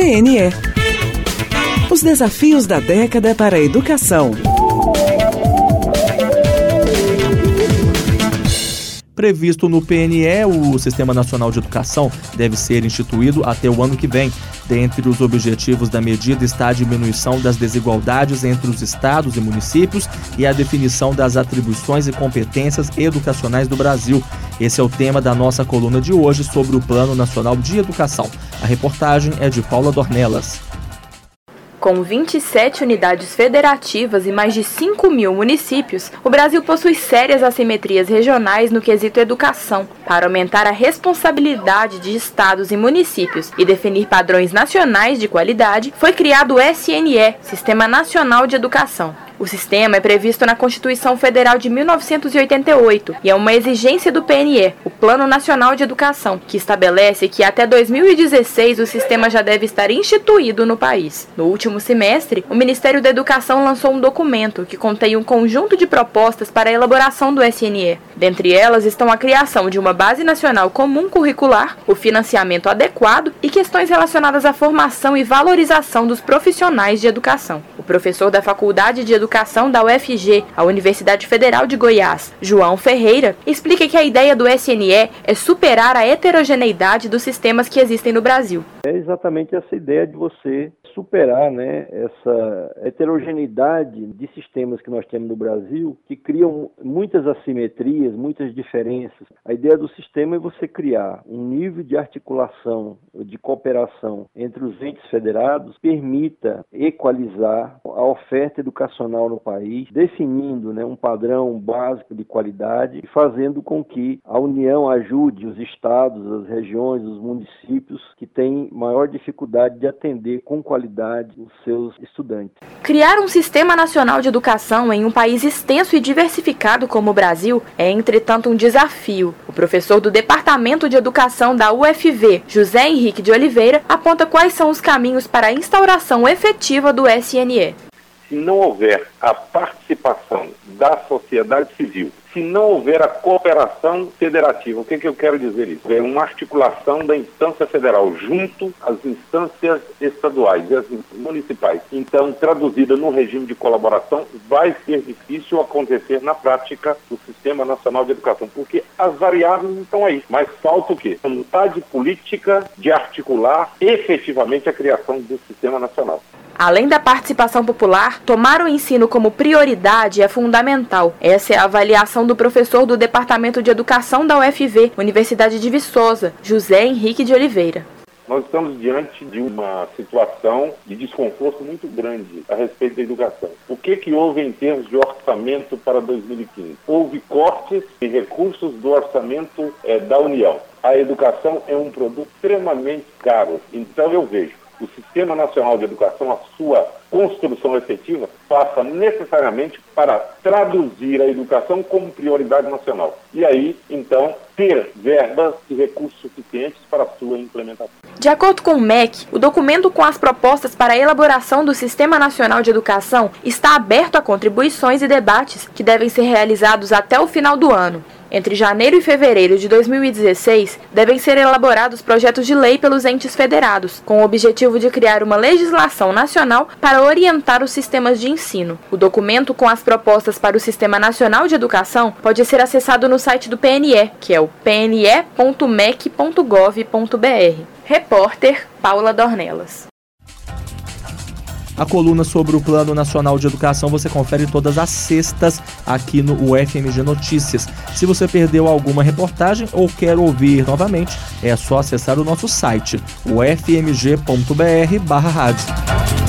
PNE. Os desafios da década para a educação. Previsto no PNE, o Sistema Nacional de Educação deve ser instituído até o ano que vem. Dentre os objetivos da medida está a diminuição das desigualdades entre os estados e municípios e a definição das atribuições e competências educacionais do Brasil. Esse é o tema da nossa coluna de hoje sobre o Plano Nacional de Educação. A reportagem é de Paula Dornelas. Com 27 unidades federativas e mais de 5.000 municípios, o Brasil possui sérias assimetrias regionais no quesito educação. Para aumentar a responsabilidade de estados e municípios e definir padrões nacionais de qualidade, foi criado o SNE, Sistema Nacional de Educação. O sistema é previsto na Constituição Federal de 1988 e é uma exigência do PNE, o Plano Nacional de Educação, que estabelece que até 2016 o sistema já deve estar instituído no país. No último semestre, o Ministério da Educação lançou um documento que contém um conjunto de propostas para a elaboração do SNE. Dentre elas estão a criação de uma base nacional comum curricular, o financiamento adequado e questões relacionadas à formação e valorização dos profissionais de educação. O professor da Faculdade de Educação da UFG, a Universidade Federal de Goiás, João Ferreira, explica que a ideia do SNE é superar a heterogeneidade dos sistemas que existem no Brasil. É exatamente essa ideia de você superar, essa heterogeneidade de sistemas que nós temos no Brasil, que criam muitas assimetrias, muitas diferenças. A ideia do sistema é você criar um nível de articulação, de cooperação entre os entes federados, permita equalizar a oferta educacional no país, definindo um padrão básico de qualidade e fazendo com que a União ajude os estados, as regiões, os municípios que têm maior dificuldade de atender com qualidade os seus estudantes. Criar um sistema nacional de educação em um país extenso e diversificado como o Brasil é, entretanto, um desafio. O professor do Departamento de Educação da UFV, José Henrique de Oliveira, aponta quais são os caminhos para a instauração efetiva do SNE. Se não houver a participação da sociedade civil, se não houver a cooperação federativa, o que eu quero dizer isso? É uma articulação da instância federal junto às instâncias estaduais e às municipais. Então, traduzida no regime de colaboração, vai ser difícil acontecer na prática do Sistema Nacional de Educação, porque as variáveis estão aí. Mas falta o quê? Vontade política de articular efetivamente a criação do Sistema Nacional. Além da participação popular, tomar o ensino como prioridade é fundamental. Essa é a avaliação do professor do Departamento de Educação da UFV, Universidade de Viçosa, José Henrique de Oliveira. Nós estamos diante de uma situação de desconforto muito grande a respeito da educação. O que houve em termos de orçamento para 2015? Houve cortes em recursos do orçamento da União. A educação é um produto extremamente caro. Então eu vejo o Sistema Nacional de Educação, a sua construção efetiva, passa necessariamente para traduzir a educação como prioridade nacional. E aí, então, ter verbas e recursos suficientes para a sua implementação. De acordo com o MEC, o documento com as propostas para a elaboração do Sistema Nacional de Educação está aberto a contribuições e debates que devem ser realizados até o final do ano. Entre janeiro e fevereiro de 2016, devem ser elaborados projetos de lei pelos entes federados, com o objetivo de criar uma legislação nacional para orientar os sistemas de ensino. O documento com as propostas para o Sistema Nacional de Educação pode ser acessado no site do PNE, que é o pne.mec.gov.br. Repórter Paula Dornelas. A coluna sobre o Plano Nacional de Educação você confere todas as sextas aqui no UFMG Notícias. Se você perdeu alguma reportagem ou quer ouvir novamente, é só acessar o nosso site, ufmg.br/rádio.